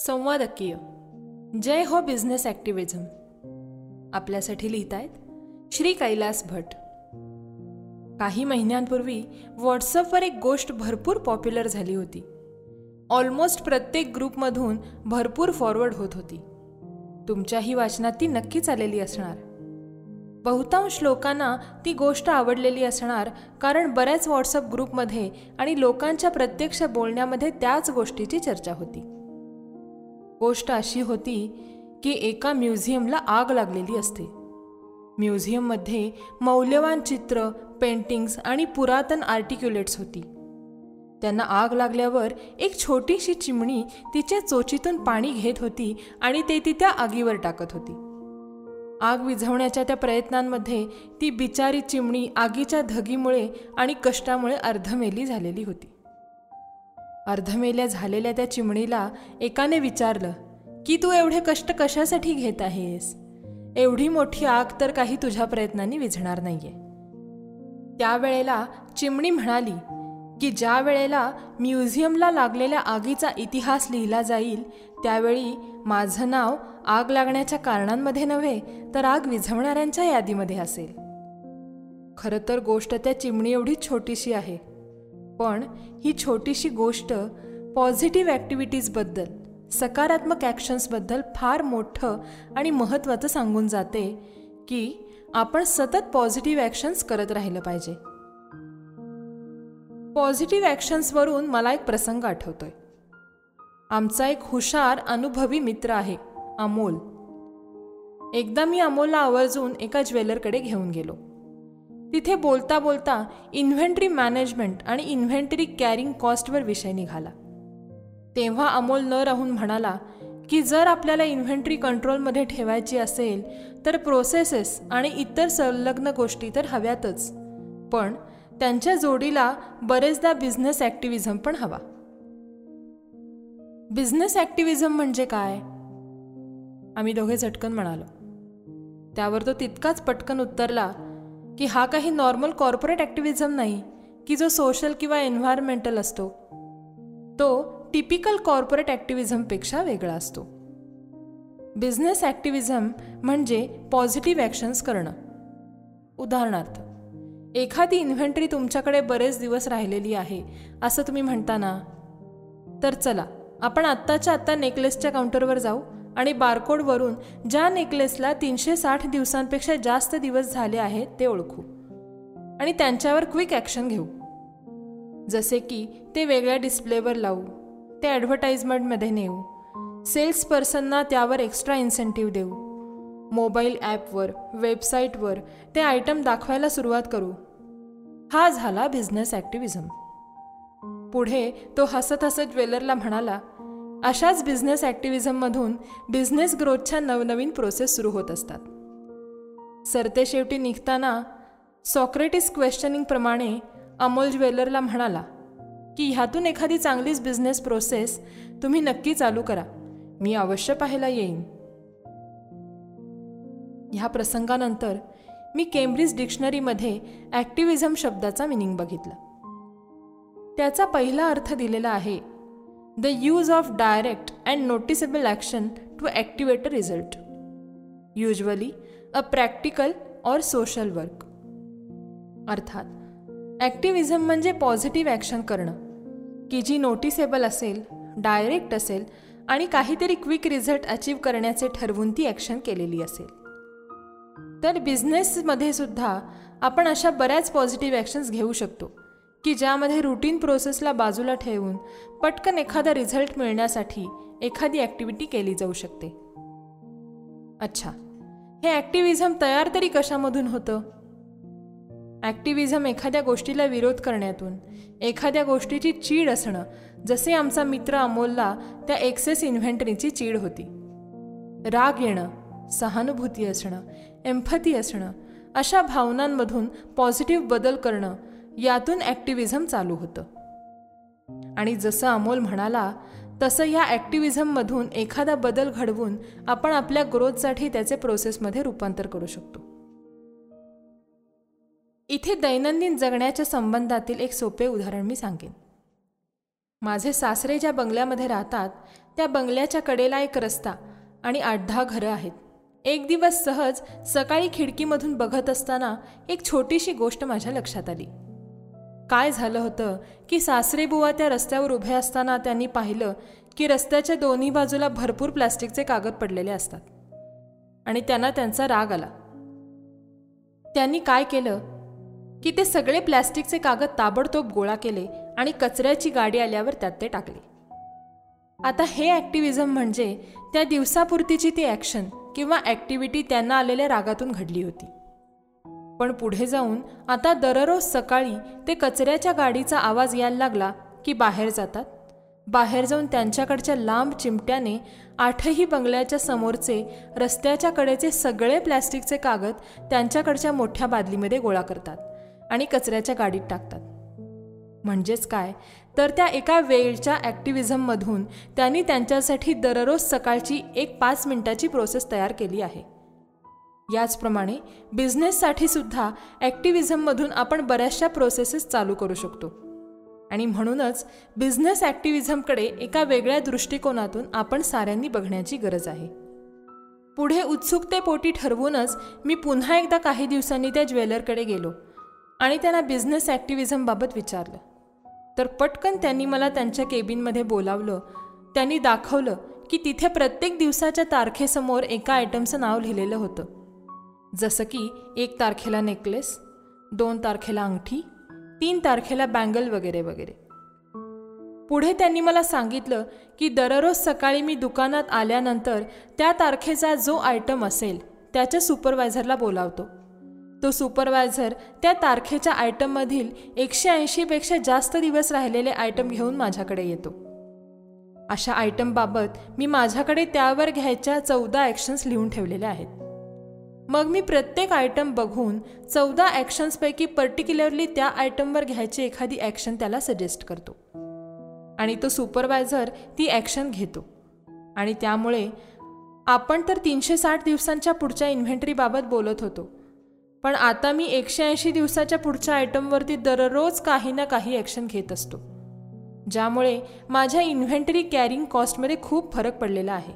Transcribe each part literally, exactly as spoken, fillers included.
संवादकीय जय हो बिझनेस ॲक्टिव्हिझम आपल्यासाठी लिहित आहेत श्री कैलास भट. काही महिन्यांपूर्वी व्हॉट्सअपवर एक गोष्ट भरपूर पॉप्युलर झाली होती. ऑलमोस्ट प्रत्येक ग्रुपमधून भरपूर फॉरवर्ड होत होती. तुमच्याही वाचनात ती नक्कीच आलेली असणार. बहुतांश लोकांना ती गोष्ट आवडलेली असणार, कारण बऱ्याच व्हॉट्सअप ग्रुपमध्ये आणि लोकांच्या प्रत्यक्ष बोलण्यामध्ये त्याच गोष्टीची चर्चा होती. गोष्ट अशी होती की एका म्युझियमला आग लागलेली असते. म्युझियममध्ये मौल्यवान चित्र, पेंटिंग्स आणि पुरातन आर्टिक्युलेट्स होती. त्यांना आग लागल्यावर एक छोटीशी चिमणी तिच्या चोचीतून पाणी घेत होती आणि ते ती त्या आगीवर टाकत होती. आग विझवण्याच्या त्या प्रयत्नांमध्ये ती बिचारी चिमणी आगीच्या धगीमुळे आणि कष्टामुळे अर्धमेली झालेली होती. अर्धमेल्या झालेल्या त्या चिमणीला एकाने विचारलं की तू एवढे कष्ट कशासाठी घेत आहेस? एवढी मोठी आग तर काही तुझ्या प्रयत्नांनी विझणार नाहीये. त्यावेळेला चिमणी म्हणाली की ज्या वेळेला म्युझियमला लागलेल्या आगीचा इतिहास लिहिला जाईल त्यावेळी माझं नाव आग लागण्याच्या कारणांमध्ये नव्हे तर आग विझवणाऱ्यांच्या यादीमध्ये असेल. खरं तर गोष्ट त्या चिमणी एवढी छोटीशी आहे, पण ही छोटीशी गोष्ट पॉझिटिव्ह ॲक्टिव्हिटीजबद्दल, सकारात्मक ॲक्शन्सबद्दल फार मोठं आणि महत्त्वाचं सांगून जाते की आपण सतत पॉझिटिव्ह ॲक्शन्स करत राहिलं पाहिजे. पॉझिटिव्ह ॲक्शन्सवरून मला एक प्रसंग आठवतोय. आमचा एक हुशार अनुभवी मित्र आहे अमोल. एकदा मी अमोलला आवर्जून एका ज्वेलरकडे घेऊन गेलो. तिथे बोलता बोलता इन्व्हेंटरी मॅनेजमेंट आणि इन्व्हेंटरी कॅरिंग कॉस्टवर विषय निघाला. तेव्हा अमोल न राहून म्हणाला की जर आपल्याला इन्व्हेंटरी कंट्रोलमध्ये ठेवायची असेल तर प्रोसेसेस आणि इतर संलग्न गोष्टी तर हव्यातच, पण त्यांच्या जोडीला बरेचदा बिझनेस ॲक्टिव्हिझम पण हवा. बिझनेस ॲक्टिव्हिझम म्हणजे काय? आम्ही दोघे झटकन म्हणालो. त्यावर तो तितकाच पटकन उत्तरला की हा काही नॉर्मल कॉर्पोरेट ॲक्टिव्हिझम नाही की जो सोशल किंवा एन्व्हायरमेंटल असतो. तो टिपिकल कॉर्पोरेट ॲक्टिव्हिझमपेक्षा वेगळा असतो. बिझनेस ॲक्टिव्हिझम म्हणजे पॉझिटिव्ह ॲक्शन्स करणं. उदाहरणार्थ, एखादी इन्व्हेंटरी तुमच्याकडे बरेच दिवस राहिलेली आहे असं तुम्ही म्हणता ना, तर चला आपण आत्ताच्या आत्ता नेकलेसच्या काउंटरवर जाऊ आणि बारकोडवरून ज्या नेकलेसला तीनशे साठ दिवसांपेक्षा जास्त दिवस झाले आहेत ते ओळखू आणि त्यांच्यावर क्विक ॲक्शन घेऊ. जसे की ते वेगळ्या डिस्प्लेवर लावू, ते ॲडव्हर्टाइजमेंटमध्ये नेऊ, सेल्स पर्सनना त्यावर एक्स्ट्रा इन्सेंटिव्ह देऊ, मोबाईल ॲपवर, वेबसाईटवर ते आयटम दाखवायला सुरुवात करू. हा झाला बिझनेस ॲक्टिव्हिझम. पुढे तो हसत हसत ज्वेलरला म्हणाला, अशाच बिझनेस ॲक्टिव्हिझममधून बिझनेस ग्रोथच्या नवनवीन प्रोसेस सुरू होत असतात. सरतेशेवटी निघताना सॉक्रेटिस क्वेश्चनिंगप्रमाणे अमोल ज्वेलरला म्हणाला की ह्यातून एखादी चांगलीच बिझनेस प्रोसेस तुम्ही नक्की चालू करा, मी अवश्य पाहायला येईन. ह्या प्रसंगानंतर मी केम्ब्रिज डिक्शनरीमध्ये ॲक्टिव्हिझम शब्दाचा मिनिंग बघितला. त्याचा पहिला अर्थ दिलेला आहे, the use of direct and noticeable action to activate a result, usually a practical or social work. अर्थात ॲक्टिव्हिझम म्हणजे पॉझिटिव्ह ॲक्शन करणं की जी नोटिसेबल असेल, डायरेक्ट असेल आणि काहीतरी क्विक रिझल्ट अचीव करण्याचे ठरवून ती ॲक्शन केलेली असेल. तर बिझनेसमध्ये सुद्धा आपण अशा बऱ्याच पॉझिटिव्ह ॲक्शन्स घेऊ शकतो की ज्यामध्ये रुटीन प्रोसेसला बाजूला ठेवून पटकन एखादा रिझल्ट मिळण्यासाठी एखादी ॲक्टिव्हिटी केली जाऊ शकते. अच्छा, हे ॲक्टिव्हिझम तयार तरी कशामधून होतं? ॲक्टिव्हिझम एखाद्या गोष्टीला विरोध करण्यातून, एखाद्या गोष्टीची चीड असणं, जसे आमचा मित्र अमोलला त्या एक्सेस इन्व्हेंटरीची चीड होती. राग येणं, सहानुभूती असणं, एम्पथी असणं, अशा भावनांमधून पॉझिटिव्ह बदल करणं, यातून ॲक्टिव्हिझम चालू होतं. आणि जसं अमोल म्हणाला तसं या ॲक्टिव्हिझममधून एखादा बदल घडवून आपण आपल्या ग्रोथसाठी त्याचे प्रोसेसमध्ये रूपांतर करू शकतो. इथे दैनंदिन जगण्याच्या संबंधातील एक सोपे उदाहरण मी सांगेन. माझे सासरे ज्या बंगल्यामध्ये राहतात त्या बंगल्याच्या कडेला एक रस्ता आणि आठ दहा घरं आहेत. एक दिवस सहज सकाळी खिडकीमधून बघत असताना एक छोटीशी गोष्ट माझ्या लक्षात आली. काय झालं होतं की सासरे बुवा त्या रस्त्यावर उभे असताना त्यांनी पाहिलं की रस्त्याच्या दोन्ही बाजूला भरपूर प्लास्टिकचे कागद पडलेले असतात आणि त्यांना त्यांचा राग आला. त्यांनी काय केलं की ते सगळे प्लॅस्टिकचे कागद ताबडतोब गोळा केले आणि कचऱ्याची गाडी आल्यावर त्यात ते टाकले. आता हे ॲक्टिव्हिझम म्हणजे त्या दिवसापुरतीची ती ॲक्शन किंवा ॲक्टिव्हिटी त्यांना आलेल्या रागातून घडली होती. पण पुढे जाऊन आता दररोज सकाळी ते कचऱ्याच्या गाडीचा आवाज यायला लागला की बाहेर जातात. बाहेर जाऊन त्यांच्याकडच्या लांब चिमट्याने आठही बंगल्याच्या समोरचे रस्त्याच्या कडेचे सगळे प्लॅस्टिकचे कागद त्यांच्याकडच्या मोठ्या बादलीमध्ये गोळा करतात आणि कचऱ्याच्या गाडीत टाकतात. म्हणजेच काय तर त्या एका वेळच्या ॲक्टिव्हिझममधून त्यांनी त्यांच्यासाठी दररोज सकाळची एक पाच मिनिटाची प्रोसेस तयार केली आहे. याचप्रमाणे बिझनेससाठी सुद्धा ॲक्टिव्हिझममधून आपण बऱ्याचशा प्रोसेसेस चालू करू शकतो आणि म्हणूनच बिझनेस ॲक्टिव्हिझमकडे एका वेगळ्या दृष्टिकोनातून आपण साऱ्यांनी बघण्याची गरज आहे. पुढे उत्सुकतेपोटी ठरवूनच मी पुन्हा एकदा काही दिवसांनी त्या ज्वेलरकडे गेलो आणि त्यांना बिझनेस ॲक्टिव्हिझमबाबत विचारलं. तर पटकन त्यांनी मला त्यांच्या केबिनमध्ये बोलावलं. त्यांनी दाखवलं की तिथे प्रत्येक दिवसाच्या तारखेसमोर एका आयटमचं नाव लिहिलेलं होतं. जसं की एक तारखेला नेकलेस, दोन तारखेला अंगठी, तीन तारखेला बँगल वगैरे वगैरे. पुढे त्यांनी मला सांगितलं की दररोज सकाळी मी दुकानात आल्यानंतर त्या तारखेचा जो आयटम असेल त्याच्या सुपरवायझरला बोलावतो. तो सुपरवायझर त्या तारखेच्या आयटममधील एकशे ऐंशीपेक्षा जास्त दिवस राहिलेले आयटम घेऊन माझ्याकडे येतो. अशा आयटमबाबत मी माझ्याकडे त्यावर घ्यायच्या चौदा ॲक्शन्स लिहून ठेवलेल्या आहेत. मग मी प्रत्येक आयटम बघून चौदा ॲक्शन्सपैकी पर्टिक्युलरली त्या आयटमवर घ्यायची एखादी ॲक्शन त्याला सजेस्ट करतो आणि तो सुपरवायझर ती ॲक्शन घेतो. आणि त्यामुळे आपण तर तीनशे साठ दिवसांच्या पुढच्या इन्व्हेंटरीबाबत बोलत होतो, पण आता मी एकशे ऐंशी दिवसाच्या पुढच्या आयटमवरती दररोज काही ना काही ॲक्शन घेत असतो, ज्यामुळे माझ्या इन्व्हेंटरी कॅरिंग कॉस्टमध्ये खूप फरक पडलेला आहे.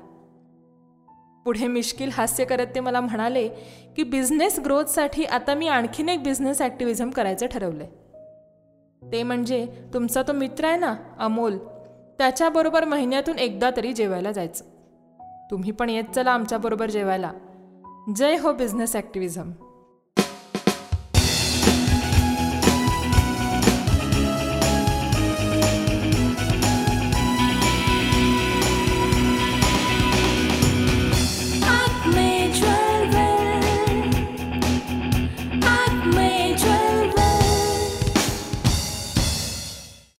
पुढे मिश्किल हास्य करत ते मला म्हणाले की बिझनेस ग्रोथसाठी आता मी आणखीन एक बिझनेस ॲक्टिव्हिझम करायचं ठरवलंय. ते म्हणजे तुमचा तो मित्र आहे ना अमोल, त्याच्याबरोबर महिन्यातून एकदा तरी जेवायला जायचं. तुम्ही पण येत चला आमच्याबरोबर जेवायला. जय हो बिझनेस ॲक्टिव्हिझम.